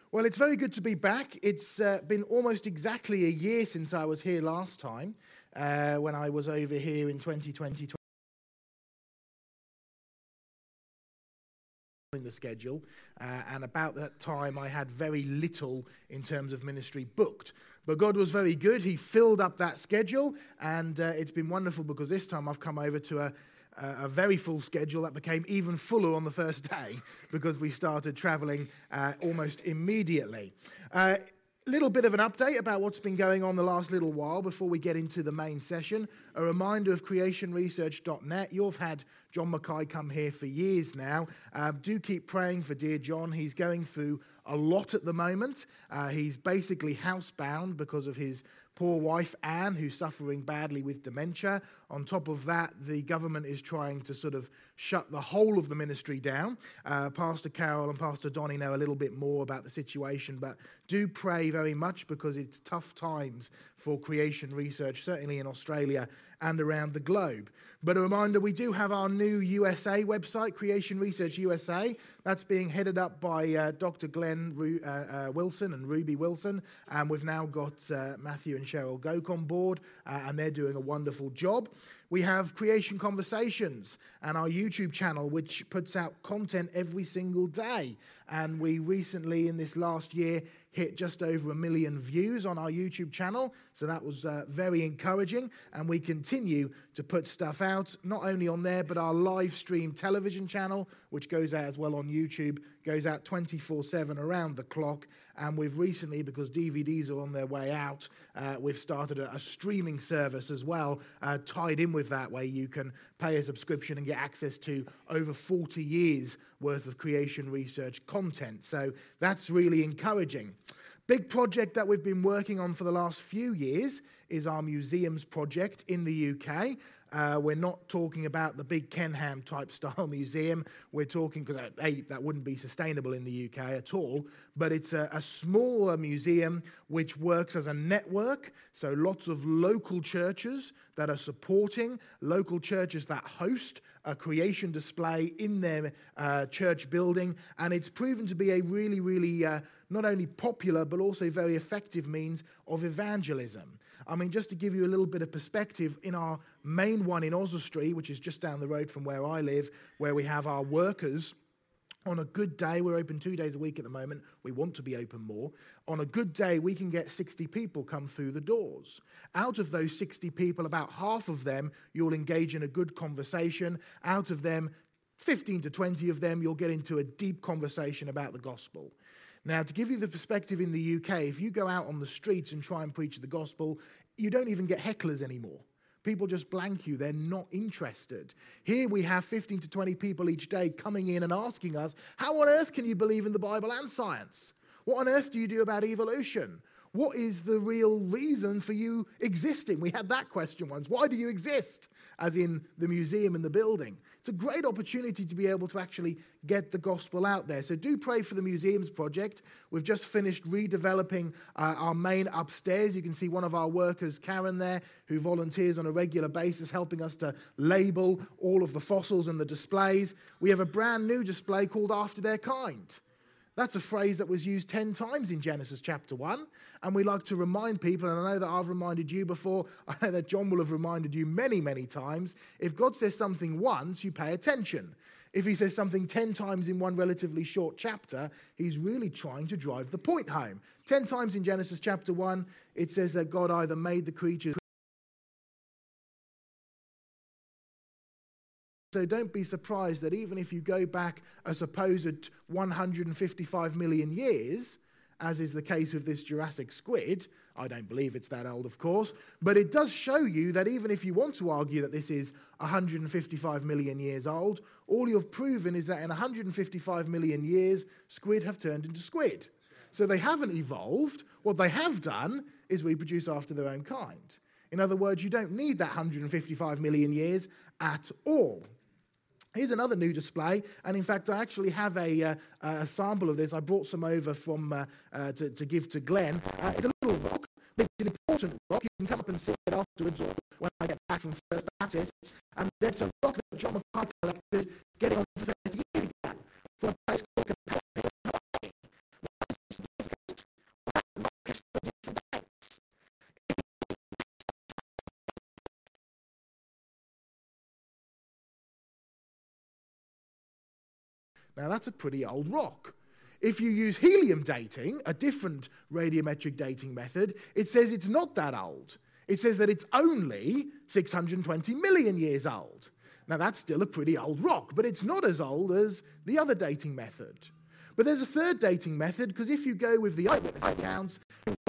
Well, it's very good to be back. It's been almost exactly a year since I was here last time, when I was over here in 2020 in the schedule, and about that time I had very little in terms of ministry booked. But God was very good. He filled up that schedule, and it's been wonderful because this time I've come over to a very full schedule that became even fuller on the first day because we started travelling almost immediately. Little bit of an update about what's been going on the last little while before we get into the main session. A reminder of creationresearch.net. You've had John Mackay come here for years now. Do keep praying for dear John. He's going through a lot at the moment. He's basically housebound because of his poor wife, Anne, who's suffering badly with dementia. On top of that, the government is trying to sort of shut the whole of the ministry down. Pastor Carol and Pastor Donnie know a little bit more about the situation, but do pray very much because it's tough times for creation research, certainly in Australia and around the globe. But a reminder, we do have our new USA website, Creation Research USA. That's being headed up by Dr. Glenn Wilson and Ruby Wilson. And we've now got Matthew and Cheryl Goke on board, and they're doing a wonderful job. We have Creation Conversations and our YouTube channel, which puts out content every single day. And we recently, in this last year, hit just over 1 million views on our YouTube channel. So that was very encouraging. And we continue to put stuff out, not only on there, but our live stream television channel, which goes out as well on YouTube, goes out 24/7 around the clock. And we've recently, because DVDs are on their way out, we've started a streaming service as well, tied in with that, where you can pay a subscription and get access to over 40 years worth of creation research content. So that's really encouraging. Big project that we've been working on for the last few years is our museums project in the UK. We're not talking about the big Kenham type style museum. We're talking, because that wouldn't be sustainable in the UK at all, but it's a smaller museum which works as a network. So lots of local churches that are supporting, local churches that host a creation display in their church building. And it's proven to be a really, really not only popular but also very effective means of evangelism. I mean, just to give you a little bit of perspective, in our main one in Oswestry, which is just down the road from where I live, where we have our workers, on a good day, we're open 2 days a week at the moment. We want to be open more. On a good day, we can get 60 people come through the doors. Out of those 60 people, about half of them, you'll engage in a good conversation. Out of them, 15 to 20 of them, you'll get into a deep conversation about the gospel. Now, to give you the perspective in the UK, if you go out on the streets and try and preach the gospel, you don't even get hecklers anymore. People just blank you. They're not interested. Here we have 15 to 20 people each day coming in and asking us, how on earth can you believe in the Bible and science? What on earth do you do about evolution? What is the real reason for you existing? We had that question once. Why do you exist? As in the museum and the building. It's a great opportunity to be able to actually get the gospel out there. So do pray for the museums project. We've just finished redeveloping our main upstairs. You can see one of our workers, Karen, there, who volunteers on a regular basis, helping us to label all of the fossils and the displays. We have a brand new display called After Their Kind. That's a phrase that was used 10 times in Genesis chapter 1. And we like to remind people, and I know that I've reminded you before, I know that John will have reminded you many, many times, if God says something once, you pay attention. If he says something 10 times in one relatively short chapter, he's really trying to drive the point home. 10 times in Genesis chapter 1, it says that God either made the creatures. So don't be surprised that even if you go back a supposed 155 million years, as is the case with this Jurassic squid, I don't believe it's that old, of course, but it does show you that even if you want to argue that this is 155 million years old, all you've proven is that in 155 million years, squid have turned into squid. So they haven't evolved. What they have done is reproduce after their own kind. In other words, you don't need that 155 million years at all. Here's another new display, and in fact, I actually have a sample of this. I brought some over from to give to Glenn. It's a little rock, but it's an important rock. You can come up and see it afterwards, or when I get back from First Baptist. And that's a rock that John Mackay collected getting on for 30 years ago from a place called Comparative Hawaii. Why is this different? Now, that's a pretty old rock. If you use helium dating, a different radiometric dating method, it says it's not that old. It says that it's only 620 million years old. Now, that's still a pretty old rock, but it's not as old as the other dating method. But there's a third dating method, because if you go with the eyewitness accounts,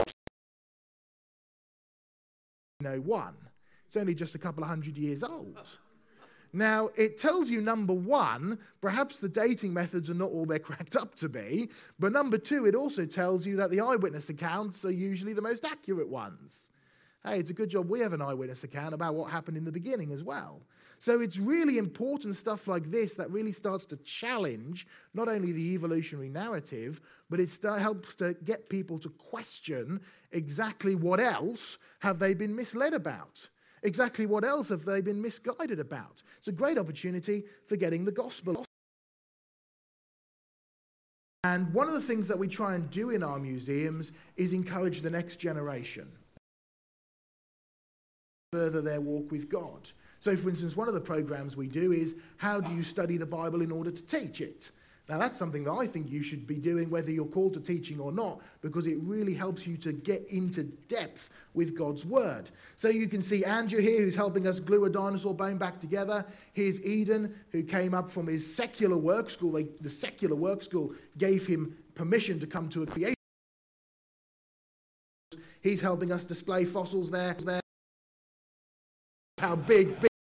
it's only just a couple of hundred years old. Now, it tells you, number one, perhaps the dating methods are not all they're cracked up to be, but number two, it also tells you that the eyewitness accounts are usually the most accurate ones. Hey, it's a good job we have an eyewitness account about what happened in the beginning as well. So it's really important stuff like this that really starts to challenge not only the evolutionary narrative, but it helps to get people to question exactly what else have they been misled about. Exactly what else have they been misguided about. It's a great opportunity for getting the gospel. And one of the things that we try and do in our museums is encourage the next generation further their walk with God. So, for instance, one of the programs we do is, how do you study the Bible in order to teach it? Now, that's something that I think you should be doing whether you're called to teaching or not, because it really helps you to get into depth with God's Word. So you can see Andrew here, who's helping us glue a dinosaur bone back together. Here's Eden, who came up from his secular work school. The secular work school gave him permission to come to a creation. He's helping us display fossils there. How big.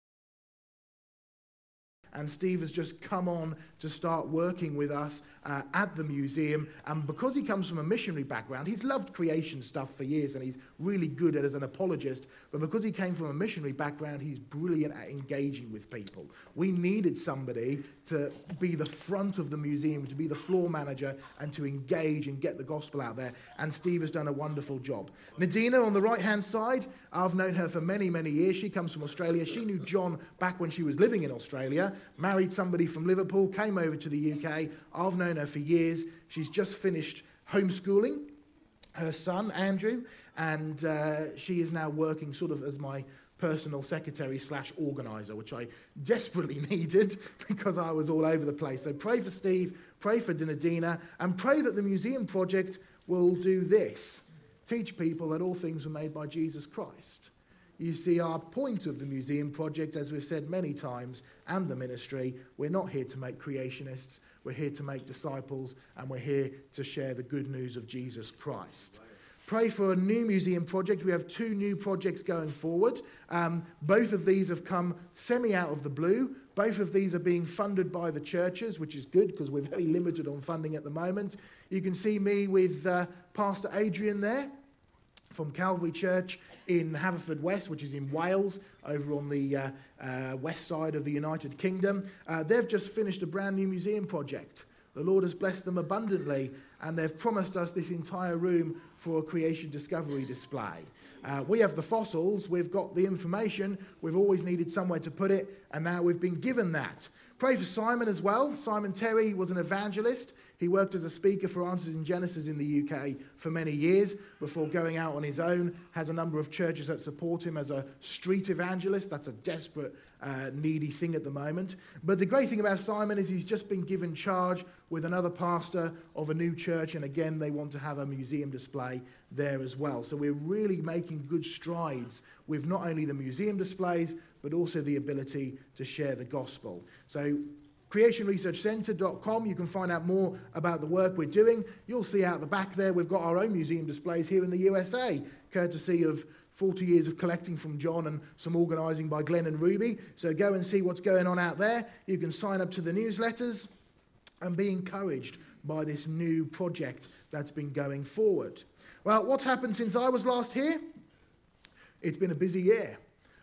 And Steve has just come on to start working with us at the museum. And because he comes from a missionary background, he's loved creation stuff for years and he's really good at it as an apologist. But because he came from a missionary background, he's brilliant at engaging with people. We needed somebody to be the front of the museum, to be the floor manager and to engage and get the gospel out there. And Steve has done a wonderful job. Nadina on the right-hand side, I've known her for many, many years. She comes from Australia. She knew John back when she was living in Australia. Married somebody from Liverpool, came over to the UK. I've known her for years. She's just finished homeschooling her son, Andrew, and she is now working sort of as my personal secretary / organizer, which I desperately needed because I was all over the place. So pray for Steve, pray for Dinadina, and pray that the museum project will do this: teach people that all things were made by Jesus Christ. You see, our point of the museum project, as we've said many times, and the ministry, we're not here to make creationists, we're here to make disciples, and we're here to share the good news of Jesus Christ. Pray for a new museum project. We have 2 new projects going forward. Both of these have come semi out of the blue. Both of these are being funded by the churches, which is good because we're very limited on funding at the moment. You can see me with Pastor Adrian there from Calvary Church in Haverfordwest, which is in Wales, over on the west side of the United Kingdom. They've just finished a brand new museum project. The Lord has blessed them abundantly, and they've promised us this entire room for a creation discovery display. We have the fossils, we've got the information, we've always needed somewhere to put it, and now we've been given that. Pray for Simon as well. Simon Terry was an evangelist. He worked as a speaker for Answers in Genesis in the UK for many years before going out on his own. Has a number of churches that support him as a street evangelist. That's a desperate, needy thing at the moment. But the great thing about Simon is he's just been given charge with another pastor of a new church. And again, they want to have a museum display there as well. So we're really making good strides with not only the museum displays, but also the ability to share the gospel. So creationresearchcentre.com, you can find out more about the work we're doing. You'll see out the back there, we've got our own museum displays here in the USA, courtesy of 40 years of collecting from John and some organising by Glenn and Ruby. So go and see what's going on out there. You can sign up to the newsletters and be encouraged by this new project that's been going forward. Well, what's happened since I was last here? It's been a busy year.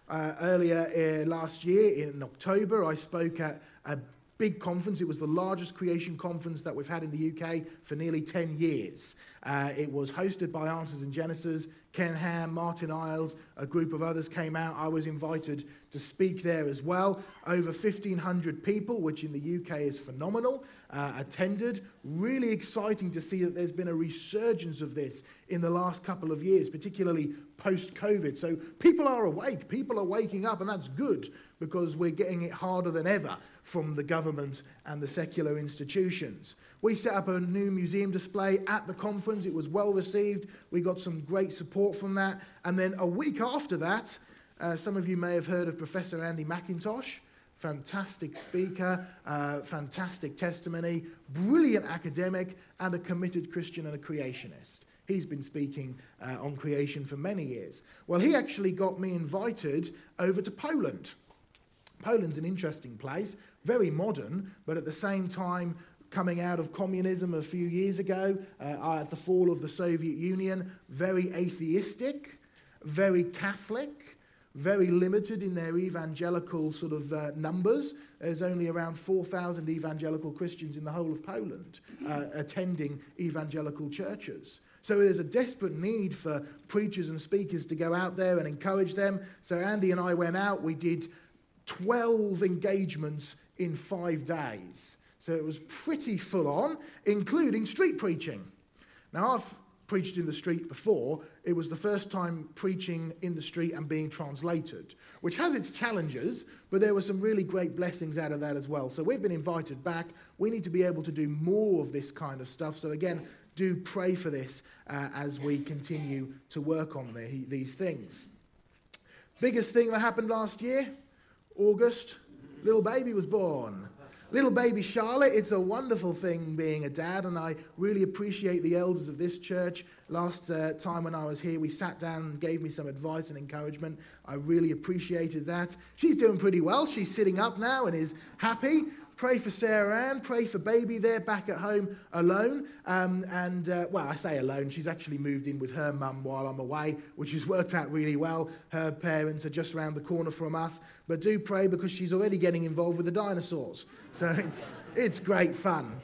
Earlier last year in October, I spoke at a big conference. It was the largest creation conference that we've had in the UK for nearly 10 years. It was hosted by Answers in Genesis, Ken Ham, Martin Isles, a group of others came out. I was invited to speak there as well. Over 1,500 people, which in the UK is phenomenal, attended. Really exciting to see that there's been a resurgence of this in the last couple of years, particularly post-COVID. So people are awake, people are waking up, and that's good because we're getting it harder than ever from the government and the secular institutions. We set up a new museum display at the conference. It was well received. We got some great support from that. And then a week after that, some of you may have heard of Professor Andy McIntosh. Fantastic speaker, fantastic testimony, brilliant academic, and a committed Christian and a creationist. He's been speaking on creation for many years. Well, he actually got me invited over to Poland. Poland's an interesting place, very modern, but at the same time coming out of communism a few years ago, at the fall of the Soviet Union, very atheistic, very Catholic, very limited in their evangelical sort of numbers. There's only around 4,000 evangelical Christians in the whole of Poland attending evangelical churches. So there's a desperate need for preachers and speakers to go out there and encourage them. So Andy and I went out. We did 12 engagements in 5 days. So it was pretty full on, including street preaching. Now, I've preached in the street before. It was the first time preaching in the street and being translated, which has its challenges, but there were some really great blessings out of that as well. So we've been invited back. We need to be able to do more of this kind of stuff. So again, do pray for this as we continue to work on these things. Biggest thing that happened last year, August, little baby was born. Little baby Charlotte. It's a wonderful thing being a dad, and I really appreciate the elders of this church. Last time when I was here, we sat down and gave me some advice and encouragement. I really appreciated that. She's doing pretty well. She's sitting up now and is happy. Pray for Sarah Ann. Pray for baby there back at home alone. Well, I say alone. She's actually moved in with her mum while I'm away, which has worked out really well. Her parents are just around the corner from us. But do pray because she's already getting involved with the dinosaurs. So it's great fun.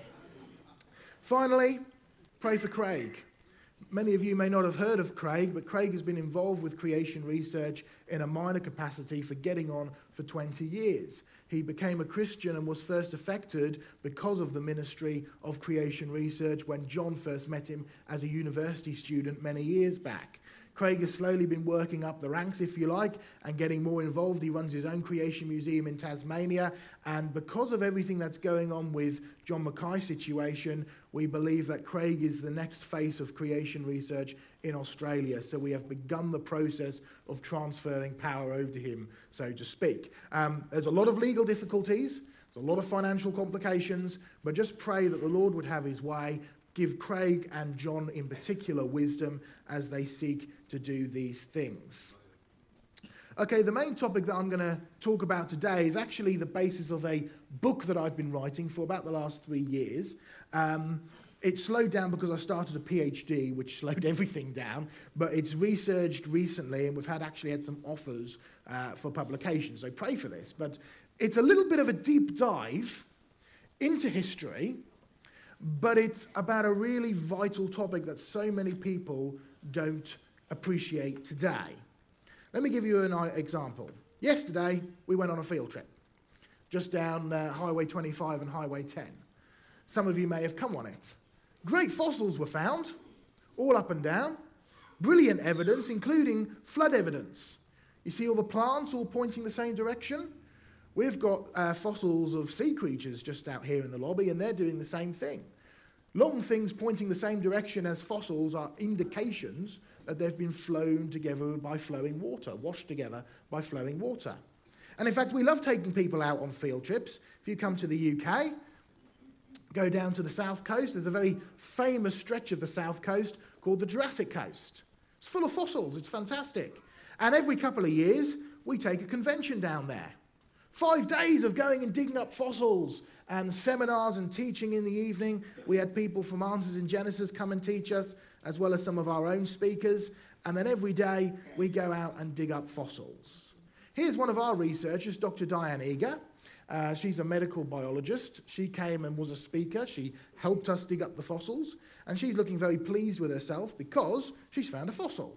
Finally, pray for Craig. Many of you may not have heard of Craig, but Craig has been involved with creation research in a minor capacity for getting on for 20 years. He became a Christian and was first affected because of the ministry of creation research when John first met him as a university student many years back. Craig has slowly been working up the ranks, if you like, and getting more involved. He runs his own creation museum in Tasmania, and because of everything that's going on with John Mackay's situation, we believe that Craig is the next face of creation research in Australia. So we have begun the process of transferring power over to him, so to speak. There's a lot of legal difficulties, there's a lot of financial complications, but just pray that the Lord would have his way. Give Craig and John in particular wisdom as they seek to do these things. Okay, the main topic that I'm going to talk about today is actually the basis of a book that I've been writing for about the last 3 years. It slowed down because I started a PhD, which slowed everything down, but it's researched recently and we've actually had some offers for publication, so pray for this. But it's a little bit of a deep dive into history, but it's about a really vital topic that so many people don't appreciate today. Let me give you an example. Yesterday, we went on a field trip, just down Highway 25 and Highway 10. Some of you may have come on it. Great fossils were found, all up and down. Brilliant evidence, including flood evidence. You see all the plants all pointing the same direction? We've got fossils of sea creatures just out here in the lobby, and they're doing the same thing. Long things pointing the same direction as fossils are indications that they've been flown together by flowing water, washed together by flowing water. And in fact, we love taking people out on field trips. If you come to the UK, go down to the south coast, there's a very famous stretch of the south coast called the Jurassic Coast. It's full of fossils, it's fantastic. And every couple of years, we take a convention down there. 5 days of going and digging up fossils and seminars and teaching in the evening. We had people from Answers in Genesis come and teach us, as well as some of our own speakers. And then every day we go out and dig up fossils. Here's one of our researchers, Dr. Diane Eager. She's a medical biologist. She came and was a speaker. She helped us dig up the fossils. And she's looking very pleased with herself because she's found a fossil.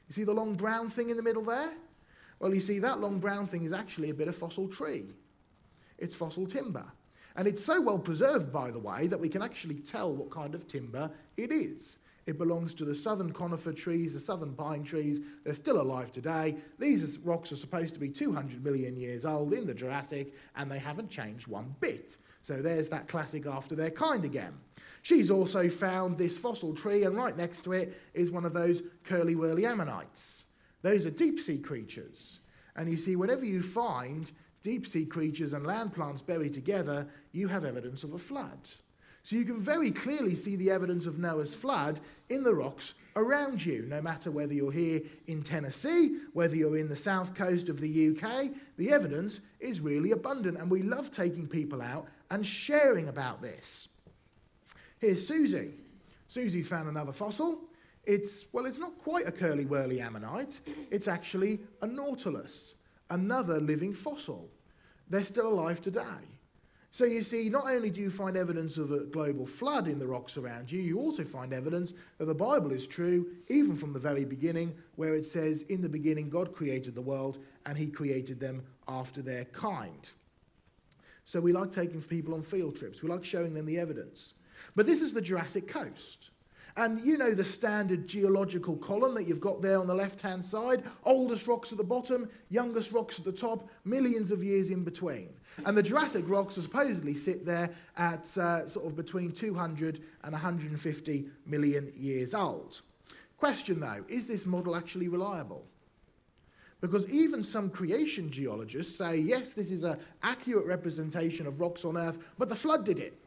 You see the long brown thing in the middle there? Well, you see, that long brown thing is actually a bit of fossil tree. It's fossil timber. And it's so well preserved, by the way, that we can actually tell what kind of timber it is. It belongs to the southern conifer trees, the southern pine trees. They're still alive today. These rocks are supposed to be 200 million years old in the Jurassic, and they haven't changed one bit. So there's that classic after their kind again. She's also found this fossil tree, and right next to it is one of those curly-whirly ammonites. Those are deep-sea creatures. And you see, whenever you find deep-sea creatures and land plants buried together, you have evidence of a flood. So you can very clearly see the evidence of Noah's flood in the rocks around you, no matter whether you're here in Tennessee, whether you're in the south coast of the UK, the evidence is really abundant, and we love taking people out and sharing about this. Here's Susie. Susie's found another fossil. It's not quite a curly-whirly ammonite. It's actually a nautilus, another living fossil. They're still alive today. So you see, not only do you find evidence of a global flood in the rocks around you, you also find evidence that the Bible is true, even from the very beginning, where it says, in the beginning God created the world, and he created them after their kind. So we like taking people on field trips. We like showing them the evidence. But this is the Jurassic coast. And you know the standard geological column that you've got there on the left-hand side, oldest rocks at the bottom, youngest rocks at the top, millions of years in between. And the Jurassic rocks supposedly sit there at sort of between 200 and 150 million years old. Question though, is this model actually reliable? Because even some creation geologists say, yes, this is an accurate representation of rocks on Earth, but the flood did it.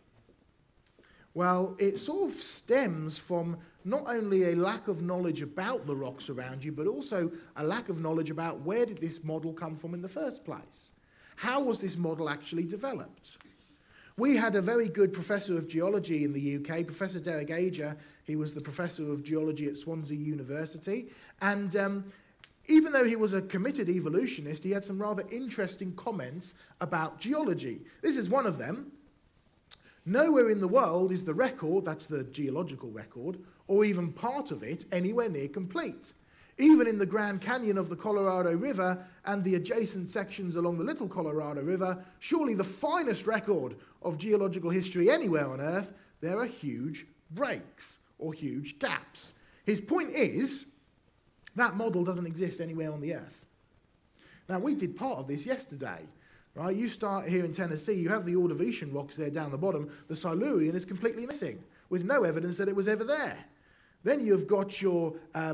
Well, it sort of stems from not only a lack of knowledge about the rocks around you, but also a lack of knowledge about where did this model come from in the first place. How was this model actually developed? We had a very good professor of geology in the UK, Professor Derek Ager. He was the professor of geology at Swansea University. And even though he was a committed evolutionist, he had some rather interesting comments about geology. This is one of them. Nowhere in the world is the record, that's the geological record, or even part of it, anywhere near complete. Even in the Grand Canyon of the Colorado River and the adjacent sections along the Little Colorado River, surely the finest record of geological history anywhere on Earth, there are huge breaks or huge gaps. His point is, that model doesn't exist anywhere on the Earth. Now, we did part of this yesterday. Right, you start here in Tennessee, you have the Ordovician rocks there down the bottom. The Silurian is completely missing, with no evidence that it was ever there. Then you've got your,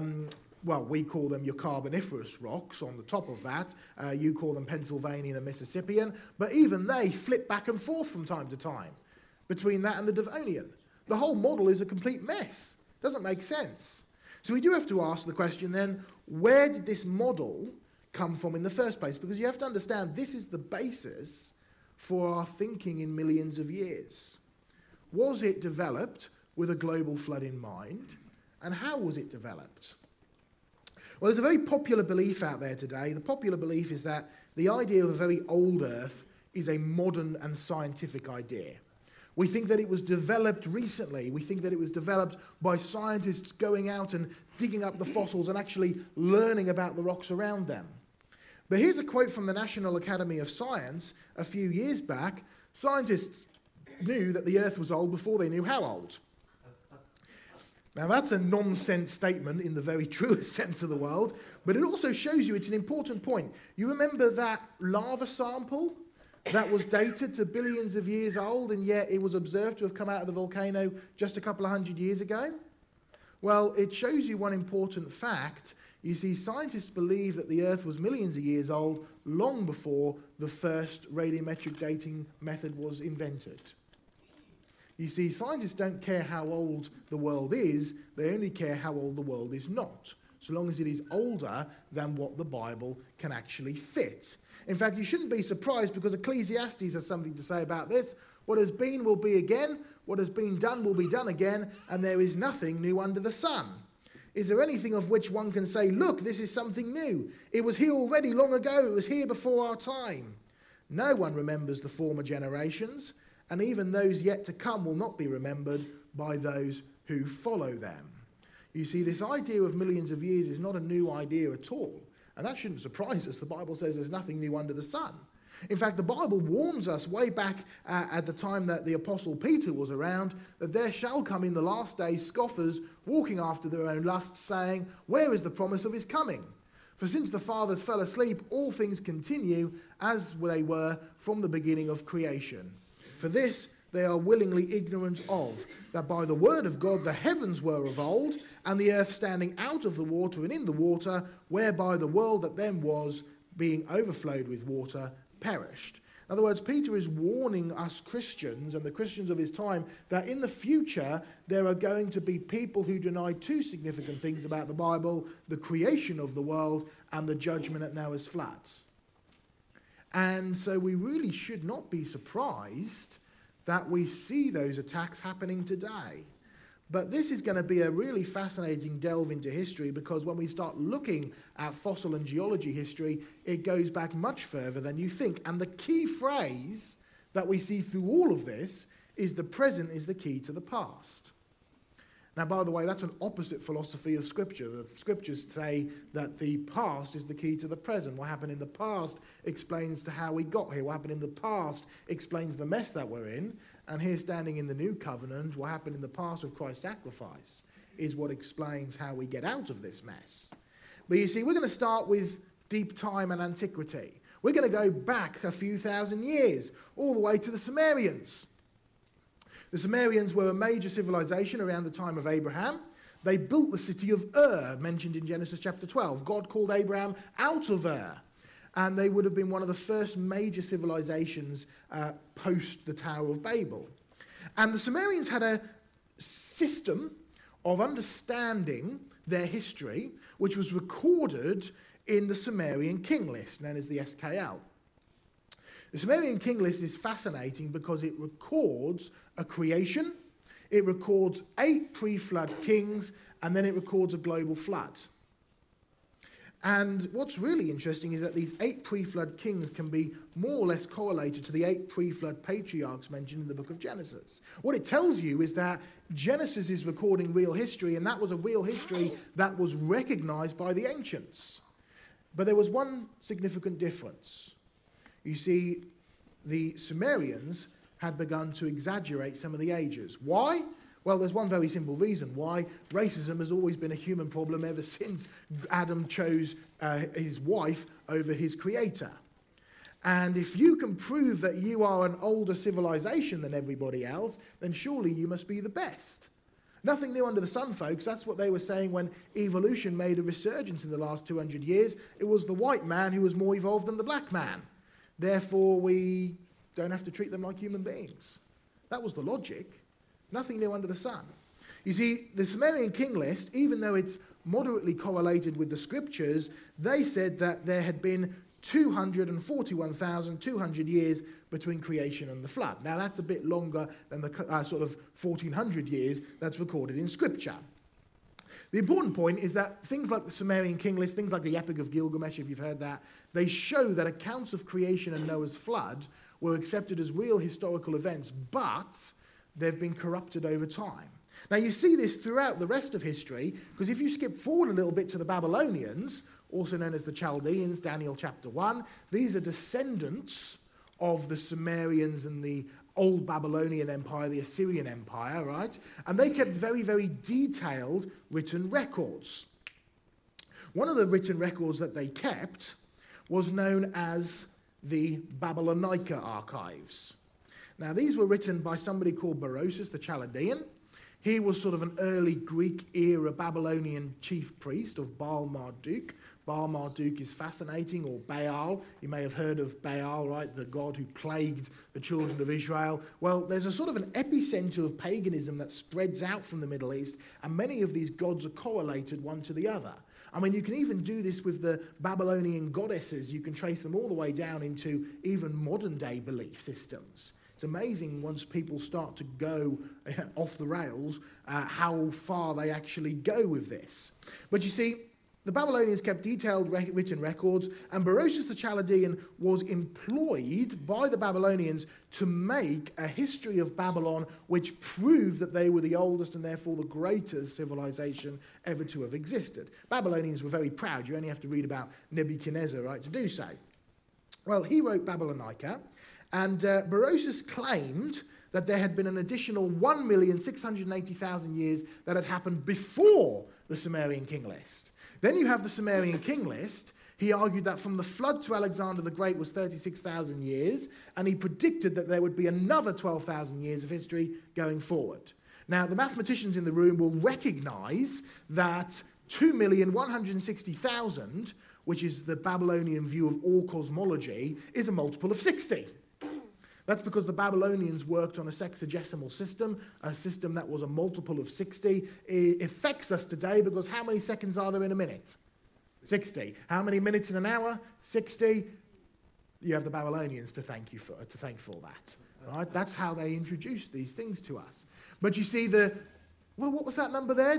we call them your Carboniferous rocks on the top of that. You call them Pennsylvanian and Mississippian. But even they flip back and forth from time to time between that and the Devonian. The whole model is a complete mess. Doesn't make sense. So we do have to ask the question then, where did this model come from in the first place? Because you have to understand this is the basis for our thinking in millions of years. Was it developed with a global flood in mind? And how was it developed? Well, there's a very popular belief out there today. The popular belief is that the idea of a very old Earth is a modern and scientific idea. We think that it was developed recently. We think that it was developed by scientists going out and digging up the fossils and actually learning about the rocks around them. But here's a quote from the National Academy of Science a few years back. Scientists knew that the Earth was old before they knew how old. Now, that's a nonsense statement in the very truest sense of the word, but it also shows you it's an important point. You remember that lava sample that was dated to billions of years old, and yet it was observed to have come out of the volcano just a couple of hundred years ago? Well, it shows you one important fact. You see, scientists believe that the Earth was millions of years old long before the first radiometric dating method was invented. You see, scientists don't care how old the world is, they only care how old the world is not, so long as it is older than what the Bible can actually fit. In fact, you shouldn't be surprised because Ecclesiastes has something to say about this. What has been will be again, what has been done will be done again, and there is nothing new under the sun. Is there anything of which one can say, look, this is something new? It was here already long ago. It was here before our time. No one remembers the former generations, and even those yet to come will not be remembered by those who follow them. You see, this idea of millions of years is not a new idea at all. And that shouldn't surprise us. The Bible says there's nothing new under the sun. In fact, the Bible warns us way back at the time that the Apostle Peter was around that there shall come in the last days scoffers walking after their own lusts, saying, "Where is the promise of his coming? For since the fathers fell asleep, all things continue as they were from the beginning of creation. For this they are willingly ignorant of, that by the word of God the heavens were of old, and the earth standing out of the water and in the water, whereby the world that then was, being overflowed with water, perished." In other words, Peter is warning us Christians and the Christians of his time that in the future there are going to be people who deny two significant things about the Bible: the creation of the world and the judgment at Noah's flood. And so we really should not be surprised that we see those attacks happening today. But this is going to be a really fascinating delve into history, because when we start looking at fossil and geology history, it goes back much further than you think. And the key phrase that we see through all of this is the present is the key to the past. Now, by the way, that's an opposite philosophy of Scripture. The Scriptures say that the past is the key to the present. What happened in the past explains to how we got here. What happened in the past explains the mess that we're in. And here, standing in the new covenant, what happened in the past with Christ's sacrifice is what explains how we get out of this mess. But you see, we're going to start with deep time and antiquity. We're going to go back a few thousand years, all the way to the Sumerians. The Sumerians were a major civilization around the time of Abraham. They built the city of Ur, mentioned in Genesis chapter 12. God called Abraham out of Ur. And they would have been one of the first major civilizations post the Tower of Babel. And the Sumerians had a system of understanding their history, which was recorded in the Sumerian king list, known as the SKL. The Sumerian king list is fascinating because it records a creation, it records 8 pre-flood kings, and then it records a global flood. And what's really interesting is that these 8 pre-flood kings can be more or less correlated to the 8 pre-flood patriarchs mentioned in the book of Genesis. What it tells you is that Genesis is recording real history, and that was a real history that was recognized by the ancients. But there was one significant difference. You see, the Sumerians had begun to exaggerate some of the ages. Why? Well, there's one very simple reason why. Racism has always been a human problem ever since Adam chose his wife over his creator. And if you can prove that you are an older civilization than everybody else, then surely you must be the best. Nothing new under the sun, folks. That's what they were saying when evolution made a resurgence in the last 200 years. It was the white man who was more evolved than the black man. Therefore, we don't have to treat them like human beings. That was the logic. Nothing new under the sun. You see, the Sumerian king list, even though it's moderately correlated with the scriptures, they said that there had been 241,200 years between creation and the flood. Now, that's a bit longer than the sort of 1,400 years that's recorded in scripture. The important point is that things like the Sumerian king list, things like the Epic of Gilgamesh, if you've heard that, they show that accounts of creation and Noah's flood were accepted as real historical events, but they've been corrupted over time. Now, you see this throughout the rest of history, because if you skip forward a little bit to the Babylonians, also known as the Chaldeans, Daniel chapter 1, these are descendants of the Sumerians and the old Babylonian Empire, the Assyrian Empire, right? And they kept very, very detailed written records. One of the written records that they kept was known as the Babylonica archives. Now, these were written by somebody called Berosus the Chaldean. He was sort of an early Greek-era Babylonian chief priest of Baal-Marduk. Baal-Marduk is fascinating, or Baal. You may have heard of Baal, right? The god who plagued the children of Israel. Well, there's a sort of an epicenter of paganism that spreads out from the Middle East, and many of these gods are correlated one to the other. I mean, you can even do this with the Babylonian goddesses. You can trace them all the way down into even modern-day belief systems. It's amazing once people start to go off the rails how far they actually go with this. But you see, The Babylonians kept detailed written records, and Berosus the Chaldean was employed by the Babylonians to make a history of Babylon which proved that they were the oldest and therefore the greatest civilization ever to have existed. Babylonians were very proud. You only have to read about Nebuchadnezzar, right, to do so. Well, he wrote Babylonica, and Berosus claimed that there had been an additional 1,680,000 years that had happened before the Sumerian king list. Then you have the Sumerian king list. He argued that from the flood to Alexander the Great was 36,000 years, and he predicted that there would be another 12,000 years of history going forward. Now, the mathematicians in the room will recognize that 2,160,000, which is the Babylonian view of all cosmology, is a multiple of 60. That's because the Babylonians worked on a sexagesimal system, a system that was a multiple of 60. It affects us today because how many seconds are there in a minute? 60. How many minutes in an hour? 60. You have the Babylonians to thank for that. Right? That's how they introduced these things to us. But you see what was that number there?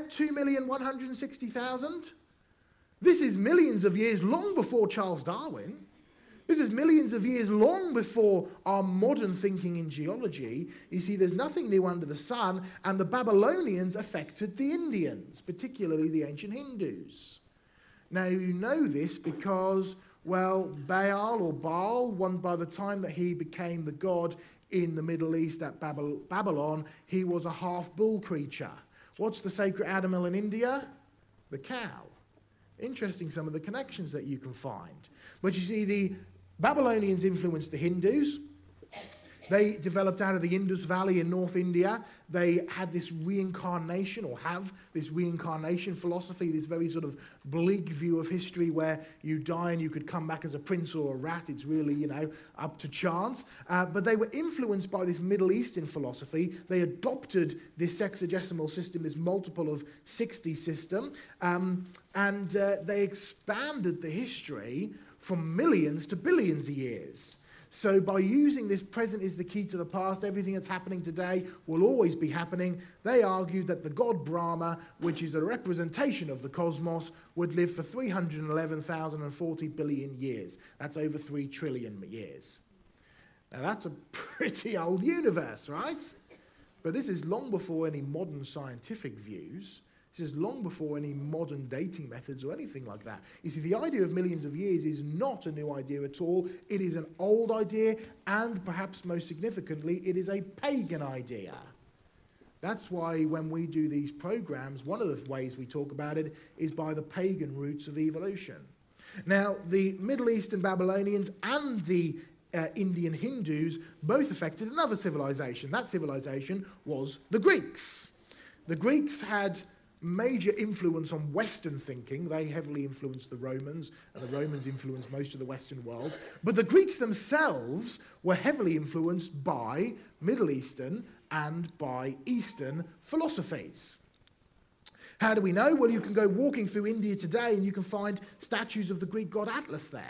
2,160,000? This is millions of years long before Charles Darwin. This is millions of years long before our modern thinking in geology. You see, there's nothing new under the sun, and the Babylonians affected the Indians, particularly the ancient Hindus. Now, you know this because, well, Baal or Baal, by the time that he became the god in the Middle East at Babylon, he was a half-bull creature. What's the sacred animal in India? The cow. Interesting, some of the connections that you can find. But you see, the Babylonians influenced the Hindus. They developed out of the Indus Valley in North India. They had this reincarnation, or have this reincarnation philosophy, this very sort of bleak view of history where you die and you could come back as a prince or a rat. It's really, up to chance. But they were influenced by this Middle Eastern philosophy. They adopted this sexagesimal system, this multiple of 60 system, and they expanded the history from millions to billions of years. So by using this present is the key to the past, everything that's happening today will always be happening, they argued that the god Brahma, which is a representation of the cosmos, would live for 311,040 billion years. That's over 3 trillion years. Now that's a pretty old universe, right? But this is long before any modern scientific views. This is long before any modern dating methods or anything like that. You see, the idea of millions of years is not a new idea at all. It is an old idea, and perhaps most significantly, it is a pagan idea. That's why when we do these programs, one of the ways we talk about it is by the pagan roots of evolution. Now, the Middle Eastern Babylonians and the Indian Hindus both affected another civilization. That civilization was the Greeks. The Greeks had major influence on Western thinking. They heavily influenced the Romans, and the Romans influenced most of the Western world. But the Greeks themselves were heavily influenced by Middle Eastern and by Eastern philosophies. How do we know? Well, you can go walking through India today and you can find statues of the Greek god Atlas there.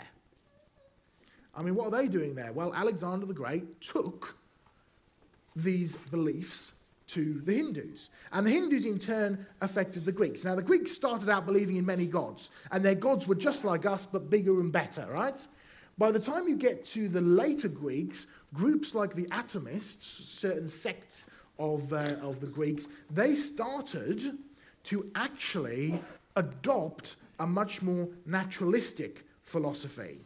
I mean, what are they doing there? Well, Alexander the Great took these beliefs to the Hindus. And the Hindus, in turn, affected the Greeks. Now, the Greeks started out believing in many gods, and their gods were just like us, but bigger and better, right? By the time you get to the later Greeks, groups like the atomists, certain sects of the Greeks, they started to actually adopt a much more naturalistic philosophy.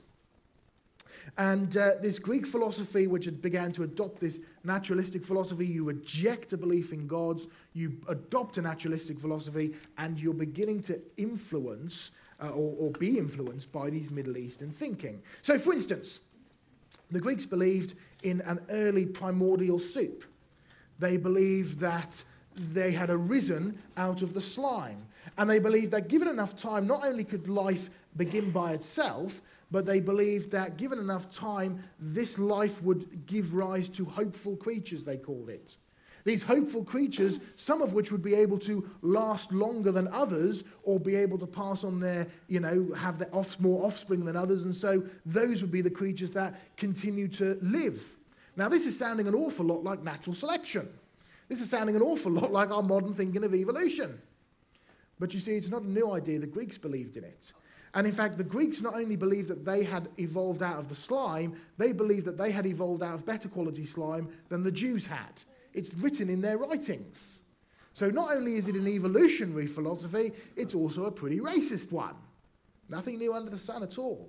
And this Greek philosophy, which had began to adopt this naturalistic philosophy, you reject a belief in gods, you adopt a naturalistic philosophy, and you're beginning to influence or be influenced by these Middle Eastern thinking. So, for instance, the Greeks believed in an early primordial soup. They believed that they had arisen out of the slime. And they believed that given enough time, not only could life begin by itself, but they believed that given enough time, this life would give rise to hopeful creatures, they called it. These hopeful creatures, some of which would be able to last longer than others, or be able to pass on their, have their more offspring than others, and so those would be the creatures that continue to live. Now, this is sounding an awful lot like natural selection. This is sounding an awful lot like our modern thinking of evolution. But you see, it's not a new idea. The Greeks believed in it. And in fact, the Greeks not only believed that they had evolved out of the slime, they believed that they had evolved out of better quality slime than the Jews had. It's written in their writings. So not only is it an evolutionary philosophy, it's also a pretty racist one. Nothing new under the sun at all.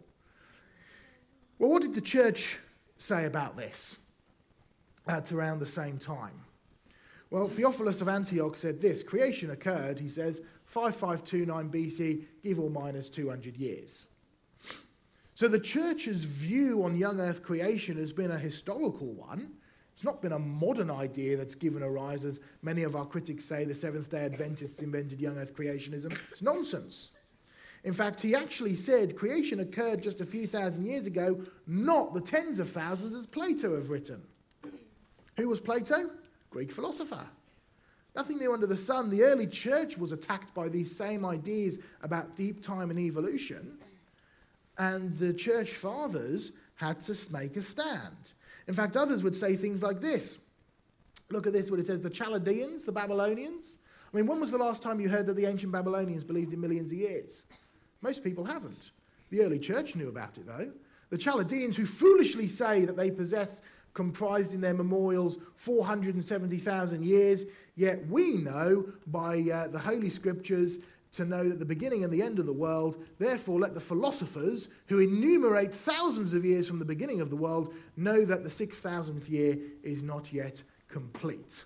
Well, what did the church say about this at around the same time? Well, Theophilus of Antioch said this: creation occurred, he says, 5529 BC, give or minus 200 years. So the church's view on young earth creation has been a historical one. It's not been a modern idea that's given a rise, as many of our critics say the Seventh-day Adventists invented young earth creationism. It's nonsense. In fact, he actually said creation occurred just a few thousand years ago, not the tens of thousands as Plato have written. Who was Plato? Greek philosopher. Nothing new under the sun. The early church was attacked by these same ideas about deep time and evolution, and the church fathers had to make a stand. In fact, others would say things like this. Look at this, what it says, the Chaldeans, the Babylonians. I mean, when was the last time you heard that the ancient Babylonians believed in millions of years? Most people haven't. The early church knew about it, though. The Chaldeans, who foolishly say that they possess, comprised in their memorials, 470,000 years, yet we know by the Holy Scriptures to know that the beginning and the end of the world, therefore let the philosophers, who enumerate thousands of years from the beginning of the world, know that the 6,000th year is not yet complete.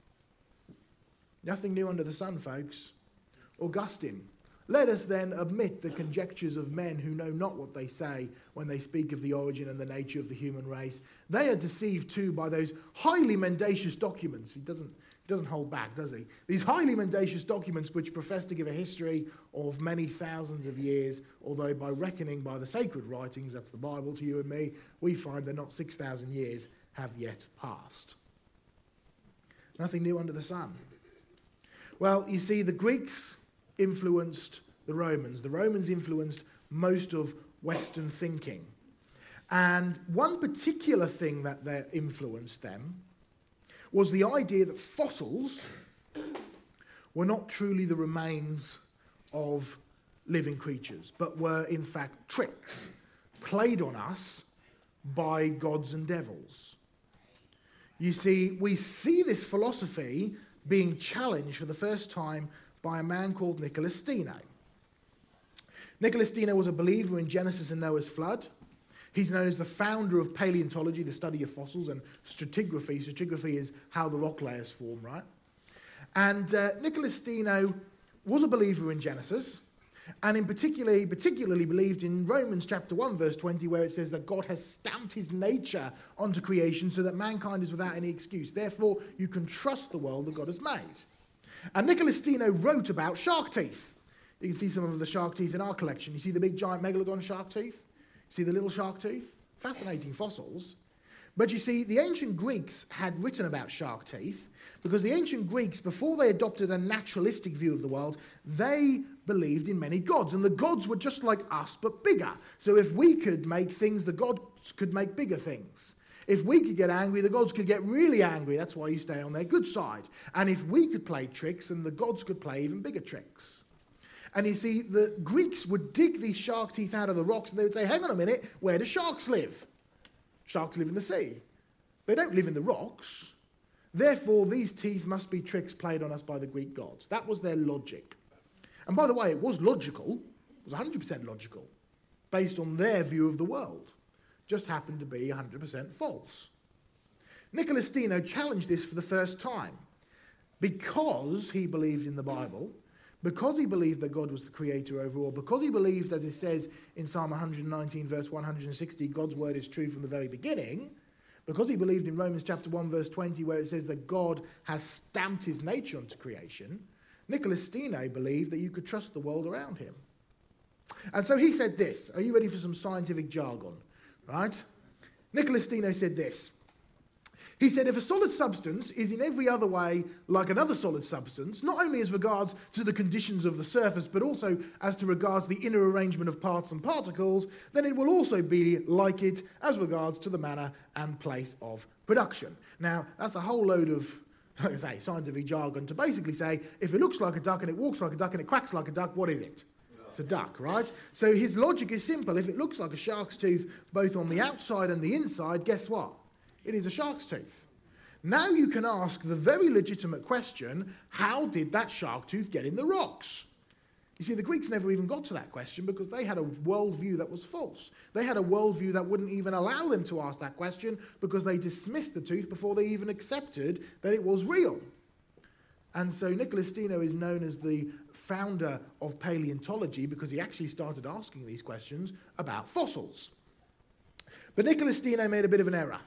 Nothing new under the sun, folks. Augustine: let us then admit the conjectures of men who know not what they say when they speak of the origin and the nature of the human race. They are deceived too by those highly mendacious documents. He doesn't hold back, does he? These highly mendacious documents which profess to give a history of many thousands of years, although by reckoning by the sacred writings, that's the Bible to you and me, we find that not 6,000 years have yet passed. Nothing new under the sun. Well, you see, the Greeks influenced the Romans. The Romans influenced most of Western thinking. And one particular thing that influenced them was the idea that fossils were not truly the remains of living creatures, but were in fact tricks played on us by gods and devils. You see, we see this philosophy being challenged for the first time by a man called Nicholas Steno. Nicholas Steno was a believer in Genesis and Noah's flood. He's known as the founder of paleontology, the study of fossils, and stratigraphy. Stratigraphy is how the rock layers form, right? And Nicholas Steno was a believer in Genesis, and he particularly believed in Romans chapter 1, verse 20, where it says that God has stamped his nature onto creation so that mankind is without any excuse. Therefore, you can trust the world that God has made. And Nicholas Steno wrote about shark teeth. You can see some of the shark teeth in our collection. You see the big giant megalodon shark tooth? See the little shark tooth? Fascinating fossils. But you see, the ancient Greeks had written about shark teeth because the ancient Greeks, before they adopted a naturalistic view of the world, they believed in many gods. And the gods were just like us, but bigger. So if we could make things, the gods could make bigger things. If we could get angry, the gods could get really angry. That's why you stay on their good side. And if we could play tricks, then the gods could play even bigger tricks. And you see, the Greeks would dig these shark teeth out of the rocks and they would say, hang on a minute, where do sharks live? Sharks live in the sea. They don't live in the rocks. Therefore, these teeth must be tricks played on us by the Greek gods. That was their logic. And by the way, it was logical. It was 100% logical, based on their view of the world. Just happened to be 100% false. Nicholas Steno challenged this for the first time because he believed in the Bible, because he believed that God was the creator overall, because he believed, as it says in Psalm 119, verse 160, God's word is true from the very beginning, because he believed in Romans chapter 1, verse 20, where it says that God has stamped his nature onto creation, Nicholas Steno believed that you could trust the world around him. And so he said this. Are you ready for some scientific jargon? Right? Nicholas Steno said this. He said, if a solid substance is in every other way like another solid substance, not only as regards to the conditions of the surface, but also as to regards the inner arrangement of parts and particles, then it will also be like it as regards to the manner and place of production. Now, that's a whole load of like I say, scientific jargon, to basically say, if it looks like a duck and it walks like a duck and it quacks like a duck, what is it? It's a duck, right? So his logic is simple. If it looks like a shark's tooth, both on the outside and the inside, guess what? It is a shark's tooth. Now you can ask the very legitimate question, how did that shark tooth get in the rocks? You see, the Greeks never even got to that question because they had a worldview that was false. They had a worldview that wouldn't even allow them to ask that question because they dismissed the tooth before they even accepted that it was real. And so Nicola Steno is known as the founder of paleontology because he actually started asking these questions about fossils. But Nicola Steno made a bit of an error.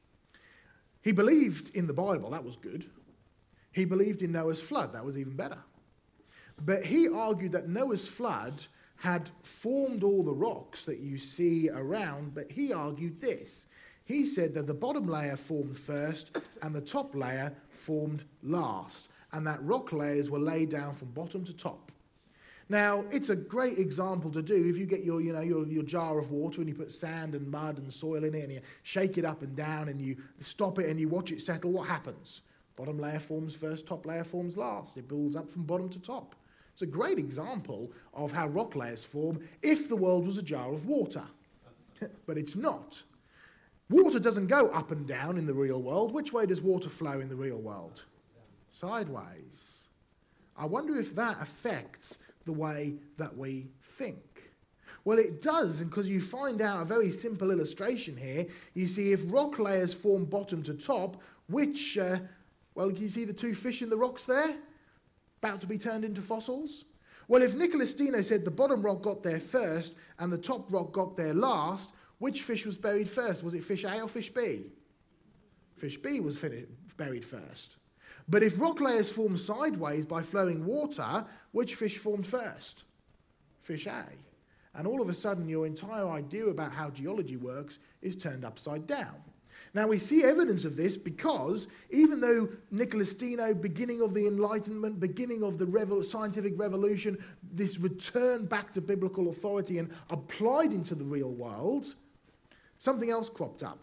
He believed in the Bible, that was good. He believed in Noah's flood, that was even better. But he argued that Noah's flood had formed all the rocks that you see around, but he argued this. He said that the bottom layer formed first and the top layer formed last, and that rock layers were laid down from bottom to top. Now, it's a great example to do if you get your jar of water and you put sand and mud and soil in it and you shake it up and down and you stop it and you watch it settle, what happens? Bottom layer forms first, top layer forms last. It builds up from bottom to top. It's a great example of how rock layers form if the world was a jar of water. But it's not. Water doesn't go up and down in the real world. Which way does water flow in the real world? Sideways. I wonder if that affects the way that we think. Well, it does, because you find out a very simple illustration here. You see, if rock layers form bottom to top, which, can you see the two fish in the rocks there? About to be turned into fossils? Well, if Nicola Steno said the bottom rock got there first and the top rock got there last, which fish was buried first? Was it fish A or fish B? Fish B was buried first. But if rock layers form sideways by flowing water, which fish formed first? Fish A. And all of a sudden, your entire idea about how geology works is turned upside down. Now, we see evidence of this because even though Nicola Steno, beginning of the Enlightenment, beginning of the scientific revolution, this return back to biblical authority and applied into the real world, something else cropped up.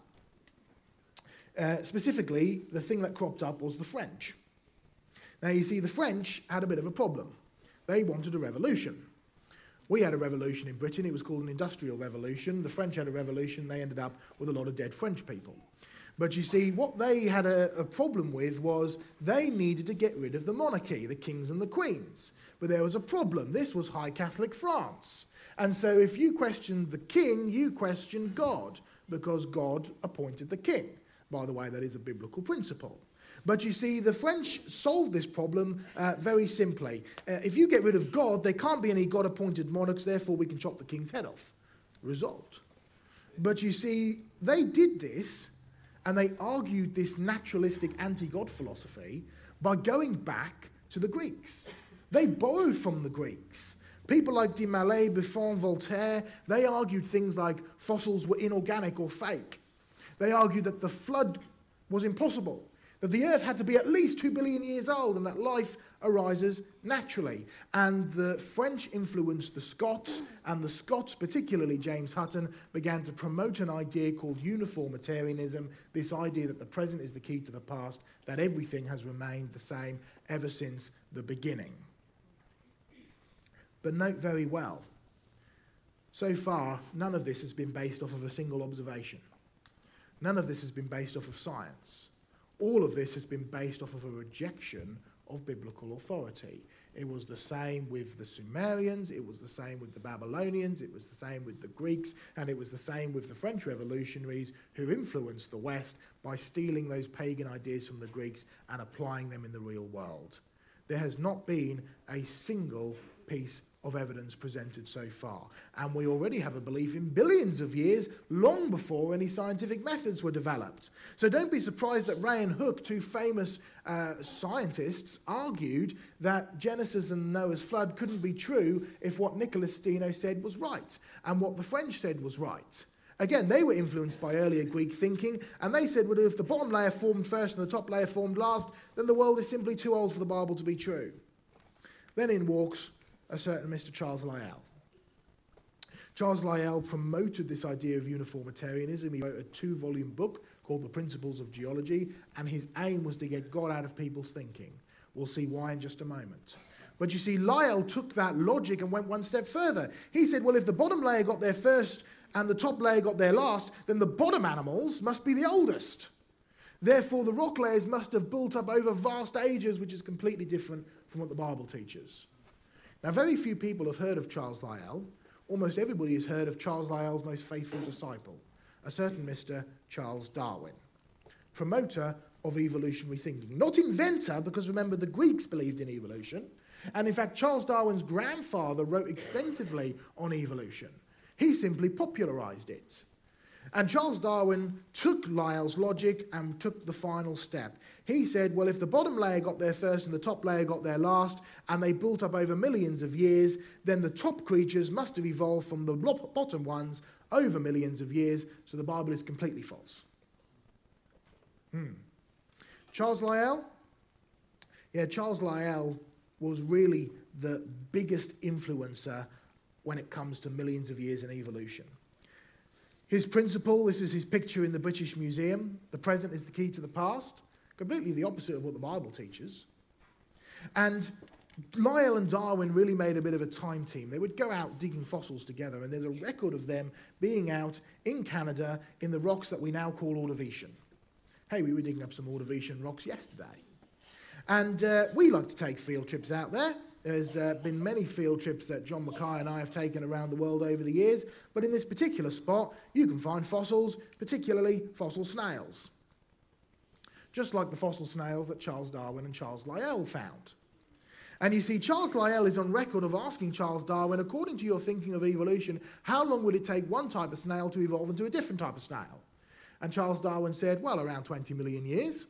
Specifically, the thing that cropped up was the French. Now, you see, the French had a bit of a problem. They wanted a revolution. We had a revolution in Britain. It was called an industrial revolution. The French had a revolution. They ended up with a lot of dead French people. But you see, what they had a problem with was they needed to get rid of the monarchy, the kings and the queens. But there was a problem. This was High Catholic France. And so if you questioned the king, you questioned God, because God appointed the king. By the way, that is a biblical principle. But you see, the French solved this problem very simply. If you get rid of God, there can't be any God-appointed monarchs, therefore we can chop the king's head off. Result. But you see, they did this, and they argued this naturalistic anti-God philosophy by going back to the Greeks. They borrowed from the Greeks. People like de Maillet, Buffon, Voltaire, they argued things like fossils were inorganic or fake. They argued that the flood was impossible, that the earth had to be at least 2 billion years old and that life arises naturally. And the French influenced the Scots, and the Scots, particularly James Hutton, began to promote an idea called uniformitarianism, this idea that the present is the key to the past, that everything has remained the same ever since the beginning. But note very well, so far, none of this has been based off of a single observation. None of this has been based off of science. All of this has been based off of a rejection of biblical authority. It was the same with the Sumerians, it was the same with the Babylonians, it was the same with the Greeks, and it was the same with the French revolutionaries who influenced the West by stealing those pagan ideas from the Greeks and applying them in the real world. There has not been a single piece of evidence presented so far. And we already have a belief in billions of years, long before any scientific methods were developed. So don't be surprised that Ray and Hooke, two famous scientists, argued that Genesis and Noah's flood couldn't be true if what Nicola Steno said was right, and what the French said was right. Again, they were influenced by earlier Greek thinking, and they said, well, if the bottom layer formed first and the top layer formed last, then the world is simply too old for the Bible to be true. Then in walks a certain Mr. Charles Lyell. Charles Lyell promoted this idea of uniformitarianism. He wrote a 2-volume book called The Principles of Geology, and his aim was to get God out of people's thinking. We'll see why in just a moment. But you see, Lyell took that logic and went one step further. He said, well, if the bottom layer got there first and the top layer got there last, then the bottom animals must be the oldest. Therefore, the rock layers must have built up over vast ages, which is completely different from what the Bible teaches. Now, very few people have heard of Charles Lyell. Almost everybody has heard of Charles Lyell's most faithful disciple, a certain Mr. Charles Darwin, promoter of evolutionary thinking. Not inventor, because remember, the Greeks believed in evolution. And in fact, Charles Darwin's grandfather wrote extensively on evolution. He simply popularized it. And Charles Darwin took Lyell's logic and took the final step. He said, well, if the bottom layer got there first and the top layer got there last, and they built up over millions of years, then the top creatures must have evolved from the bottom ones over millions of years, so the Bible is completely false. Charles Lyell? Yeah, Charles Lyell was really the biggest influencer when it comes to millions of years in evolution. His principle, this is his picture in the British Museum. The present is the key to the past. Completely the opposite of what the Bible teaches. And Lyell and Darwin really made a bit of a time team. They would go out digging fossils together, and there's a record of them being out in Canada in the rocks that we now call Ordovician. Hey, we were digging up some Ordovician rocks yesterday. And we like to take field trips out there. There's been many field trips that John Mackay and I have taken around the world over the years, but in this particular spot, you can find fossils, particularly fossil snails. Just like the fossil snails that Charles Darwin and Charles Lyell found. And you see, Charles Lyell is on record of asking Charles Darwin, according to your thinking of evolution, how long would it take one type of snail to evolve into a different type of snail? And Charles Darwin said, well, around 20 million years.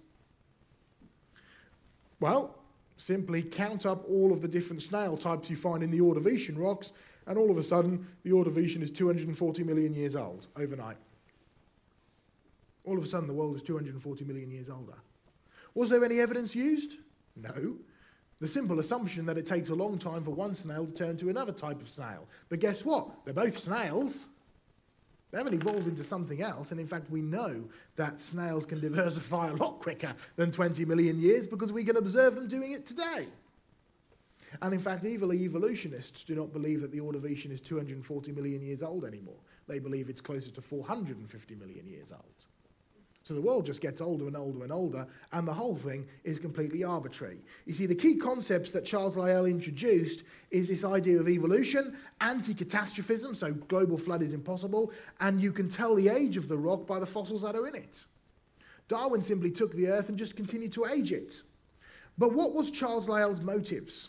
Well, simply count up all of the different snail types you find in the Ordovician rocks, and all of a sudden, the Ordovician is 240 million years old overnight. All of a sudden, the world is 240 million years older. Was there any evidence used? No. The simple assumption that it takes a long time for one snail to turn to another type of snail. But guess what? They're both snails. They haven't evolved into something else, and in fact we know that snails can diversify a lot quicker than 20 million years because we can observe them doing it today. And in fact, even evolutionists do not believe that the Ordovician is 240 million years old anymore. They believe it's closer to 450 million years old. So the world just gets older and older and older, and the whole thing is completely arbitrary. You see, the key concepts that Charles Lyell introduced is this idea of evolution, anti-catastrophism, so global flood is impossible, and you can tell the age of the rock by the fossils that are in it. Darwin simply took the earth and just continued to age it. But what was Charles Lyell's motives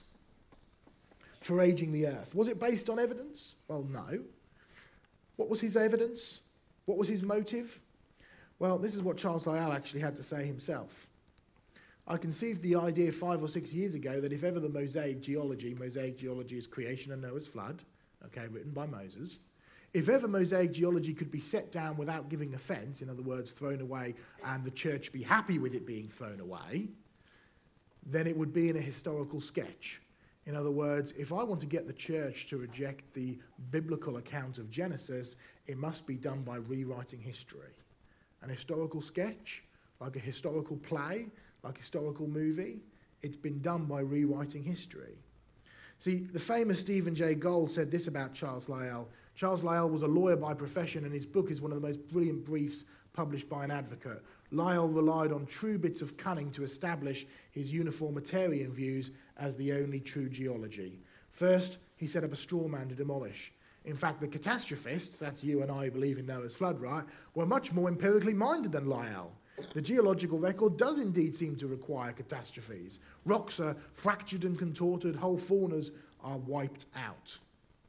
for aging the earth? Was it based on evidence? Well, no. What was his evidence? What was his motive? Well, this is what Charles Lyell actually had to say himself. I conceived the idea 5 or 6 years ago that if ever the Mosaic geology is creation and Noah's flood, okay, written by Moses, if ever Mosaic geology could be set down without giving offence, in other words, thrown away, and the church be happy with it being thrown away, then it would be in a historical sketch. In other words, if I want to get the church to reject the biblical account of Genesis, it must be done by rewriting history. An historical sketch, like a historical play, like a historical movie, it's been done by rewriting history. See, the famous Stephen Jay Gould said this about Charles Lyell. Charles Lyell was a lawyer by profession, and his book is one of the most brilliant briefs published by an advocate. Lyell relied on true bits of cunning to establish his uniformitarian views as the only true geology. First, he set up a straw man to demolish. In fact, the catastrophists, that's you and I who believe in Noah's flood, right, were much more empirically minded than Lyell. The geological record does indeed seem to require catastrophes. Rocks are fractured and contorted, whole faunas are wiped out.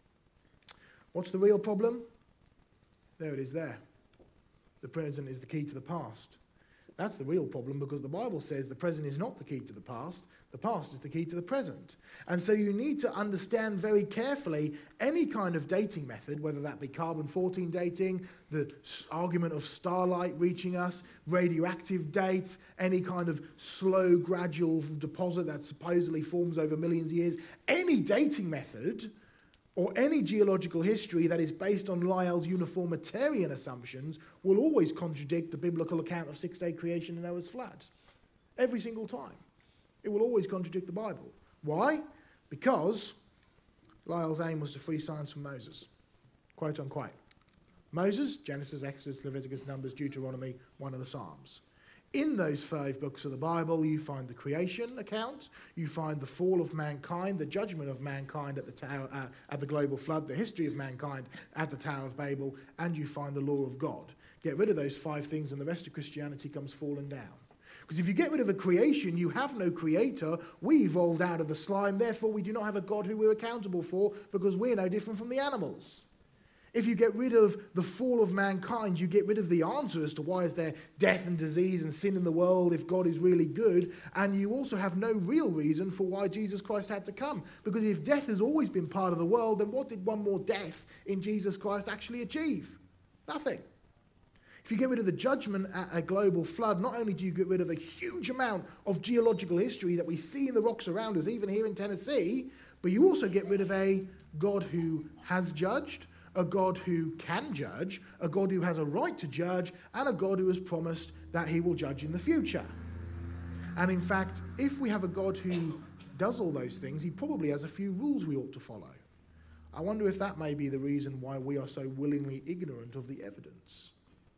What's the real problem? There it is there. The present is the key to the past. That's the real problem, because the Bible says the present is not the key to the past is the key to the present. And so you need to understand very carefully any kind of dating method, whether that be carbon-14 dating, the argument of starlight reaching us, radioactive dates, any kind of slow, gradual deposit that supposedly forms over millions of years. Any dating method or any geological history that is based on Lyell's uniformitarian assumptions will always contradict the biblical account of six-day creation and Noah's flood. Every single time. It will always contradict the Bible. Why? Because Lyell's aim was to free science from Moses. Quote unquote. Moses, Genesis, Exodus, Leviticus, Numbers, Deuteronomy, one of the Psalms. In those 5 books of the Bible, you find the creation account, you find the fall of mankind, the judgment of mankind at the tower, at the global flood, the history of mankind at the Tower of Babel, and you find the law of God. Get rid of those 5 things and the rest of Christianity comes falling down. Because if you get rid of the creation, you have no creator. We evolved out of the slime, therefore we do not have a God who we're accountable for because we're no different from the animals. If you get rid of the fall of mankind, you get rid of the answer as to why is there death and disease and sin in the world if God is really good, and you also have no real reason for why Jesus Christ had to come. Because if death has always been part of the world, then what did one more death in Jesus Christ actually achieve? Nothing. If you get rid of the judgment at a global flood, not only do you get rid of a huge amount of geological history that we see in the rocks around us, even here in Tennessee, but you also get rid of a God who has judged, a God who can judge, a God who has a right to judge, and a God who has promised that he will judge in the future. And in fact, if we have a God who does all those things, he probably has a few rules we ought to follow. I wonder if that may be the reason why we are so willingly ignorant of the evidence.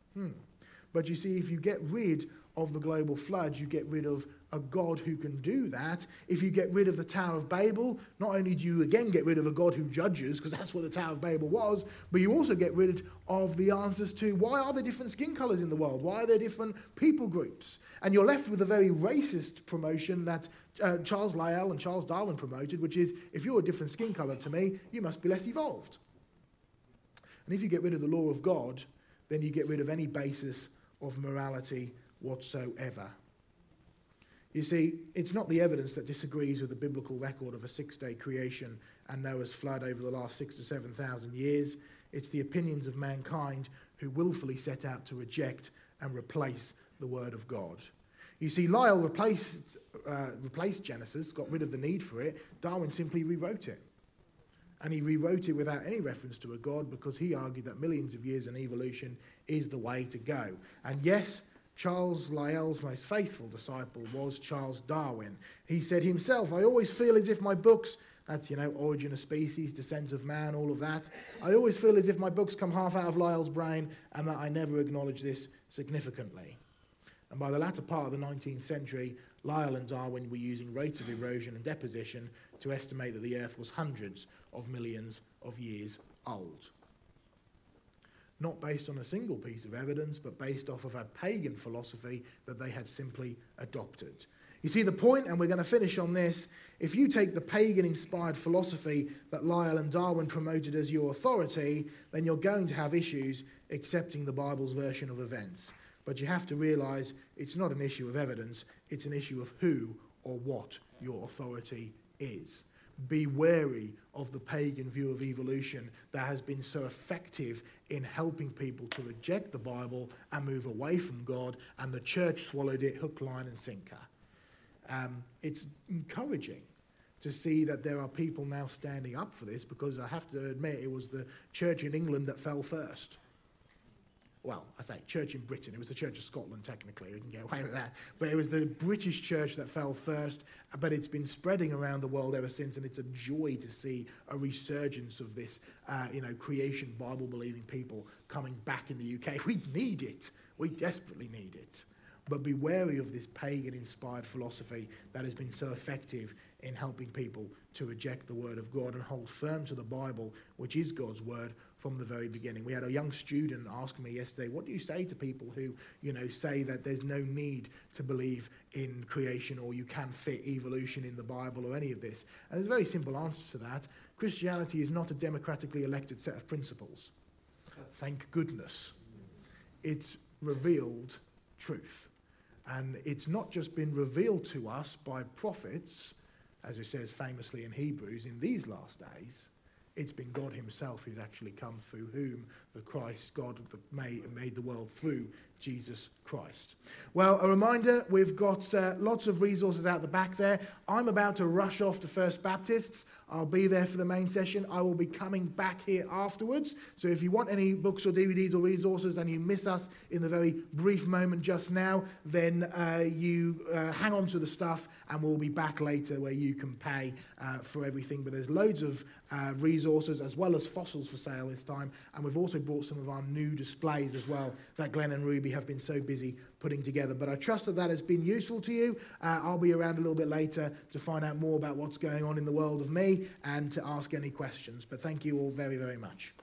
But you see, if you get rid of the global flood, you get rid of a God who can do that. If you get rid of the Tower of Babel, not only do you again get rid of a God who judges, because that's what the Tower of Babel was, but you also get rid of the answers to why are there different skin colours in the world? Why are there different people groups? And you're left with a very racist promotion that Charles Lyell and Charles Darwin promoted, which is, if you're a different skin colour to me, you must be less evolved. And if you get rid of the law of God, then you get rid of any basis of morality whatsoever. You see, it's not the evidence that disagrees with the biblical record of a 6-day creation and Noah's flood over the last 6,000 to 7,000 years. It's the opinions of mankind who willfully set out to reject and replace the word of God. You see, Lyell replaced Genesis, got rid of the need for it. Darwin simply rewrote it. And he rewrote it without any reference to a God because he argued that millions of years in evolution is the way to go. And yes, Charles Lyell's most faithful disciple was Charles Darwin. He said himself, I always feel as if my books, that's, Origin of Species, Descent of Man, all of that, I always feel as if my books come half out of Lyell's brain and that I never acknowledge this significantly. And by the latter part of the 19th century, Lyell and Darwin were using rates of erosion and deposition to estimate that the Earth was hundreds of millions of years old. Not based on a single piece of evidence, but based off of a pagan philosophy that they had simply adopted. You see the point, and we're going to finish on this. If you take the pagan-inspired philosophy that Lyell and Darwin promoted as your authority, then you're going to have issues accepting the Bible's version of events. But you have to realise it's not an issue of evidence, it's an issue of who or what your authority is. Be wary of the pagan view of evolution that has been so effective in helping people to reject the Bible and move away from God, and the church swallowed it hook, line and sinker. It's encouraging to see that there are people now standing up for this, because I have to admit it was the church in England that fell first. Well, I say church in Britain. It was the Church of Scotland, technically. We can get away with that. But it was the British church that fell first. But it's been spreading around the world ever since. And it's a joy to see a resurgence of this, creation, Bible-believing people coming back in the UK. We need it. We desperately need it. But be wary of this pagan-inspired philosophy that has been so effective in helping people to reject the word of God and hold firm to the Bible, which is God's word, from the very beginning. We had a young student ask me yesterday, what do you say to people who, say that there's no need to believe in creation or you can fit evolution in the Bible or any of this? And there's a very simple answer to that. Christianity is not a democratically elected set of principles. Thank goodness. It's revealed truth. And it's not just been revealed to us by prophets, as it says famously in Hebrews, in these last days. It's been God himself who's actually come, through whom the Christ, God that made the world through Jesus Christ. Well, a reminder, we've got lots of resources out the back there. I'm about to rush off to First Baptists. I'll be there for the main session. I will be coming back here afterwards. So if you want any books or DVDs or resources and you miss us in the very brief moment just now, then you hang on to the stuff and we'll be back later where you can pay for everything. But there's loads of resources as well as fossils for sale this time. And we've also brought some of our new displays as well that Glenn and Ruby have been so busy putting together. But I trust that has been useful to you. I'll be around a little bit later to find out more about what's going on in the world of me and to ask any questions. But thank you all very, very much.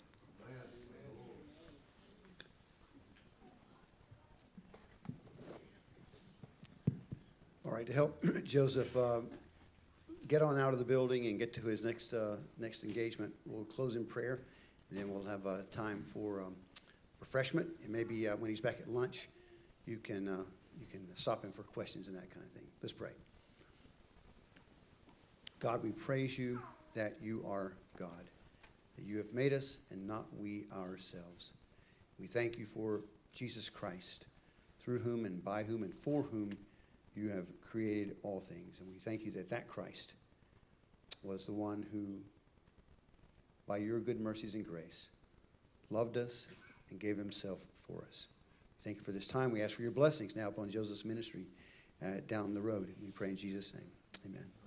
All right, to help Joseph get on out of the building and get to his next engagement, we'll close in prayer, and then we'll have time for refreshment, and maybe when he's back at lunch, you can stop him for questions and that kind of thing. Let's pray. God, we praise you that you are God, that you have made us and not we ourselves. We thank you for Jesus Christ, through whom and by whom and for whom you have created all things. And we thank you that that Christ was the one who, by your good mercies and grace, loved us and gave himself for us. Thank you for this time. We ask for your blessings now upon Joseph's ministry down the road. And we pray in Jesus' name. Amen.